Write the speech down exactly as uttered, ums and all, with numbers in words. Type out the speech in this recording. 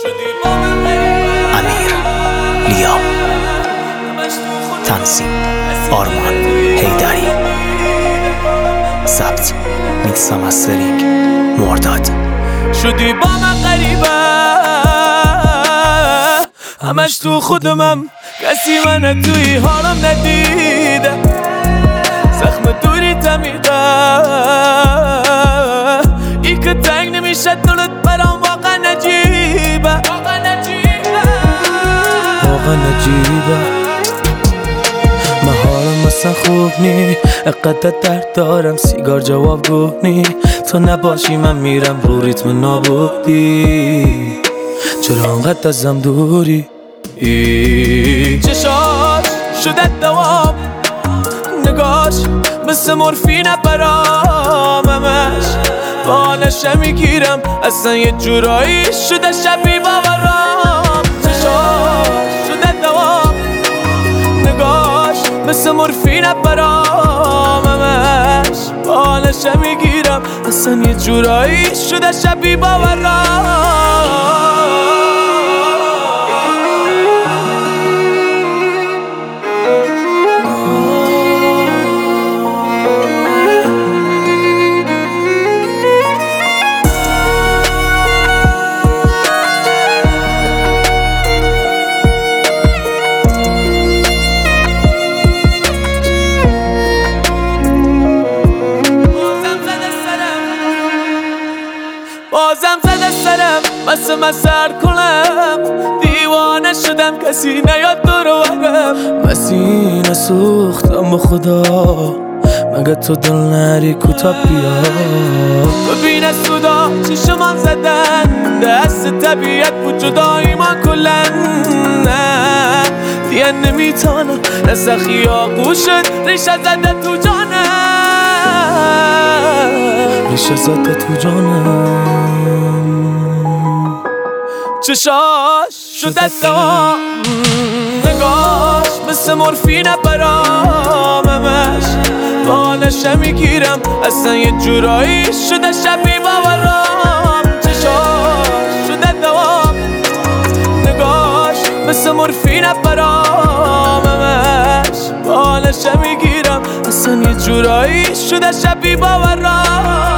امیر لیام، تنظیم آرمان حیدری، ثبت میکس و مسترینگ مرداد. شدی با من غریبه، همش تو خودمم، کسی من توی حالم ندیده، زخم دوری تمیده، ای که تنگ نمیشه دلت برام واقعا نجیبه، واقعا نجیبه، واقعا نجیبه. من حالم مثلا خوب نی، اقدر درد دارم، سیگار جواب گو نی، تو نباشی من میرم رو ریتم نابودی، چرا انقدر ازم دوری؟ ای چشاش شده دوام، نگاش مثل مورفینه براممش، بانشه میگیرم اصلا یه جورایی شده شبیه باورام. چشاش شده دوام، نگاش مثل مورفینه براممش، بانشه میگیرم اصلا یه جورایی شده شبیه باورام. بازم زده سرم مثل من سر کنم، دیوانه شدم کسی نیاد دورو برم، مسینه سوختم با خدا، مگه تو دل نری کوتا بیا، ببین از سودا چشمان زدن، دست طبیعت بود جدایی ما کلن، نه دیگه نمیتانم نسخی آغوشت ریشه زده تو جانم، ریشه زده تو جانم. چشاش شده دوام، نگاش مثل مورفینه براممش، بانشه میگیرم اصلا یه جورایی شده شبیه باورام. چشاش شده دوام، نگاش مثل مورفینه براممش، بانشه میگیرم اصلا یه جورایی شده شبیه باورام.